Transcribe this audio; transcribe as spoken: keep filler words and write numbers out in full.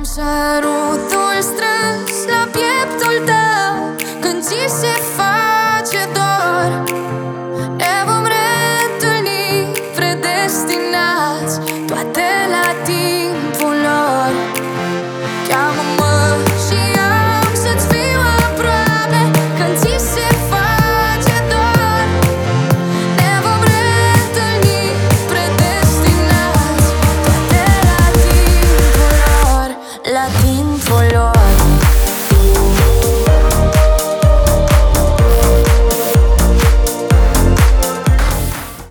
Sărutul strâns la pieptul tău când ți se face dor. Ne vom reîntâlni predestinați, toate la timpul lor. Cheamă-mă și am să-ți fiu aproape când ți se face dor. Ne vom reîntâlni predestinați, toate la timpul lor, la timpul lor.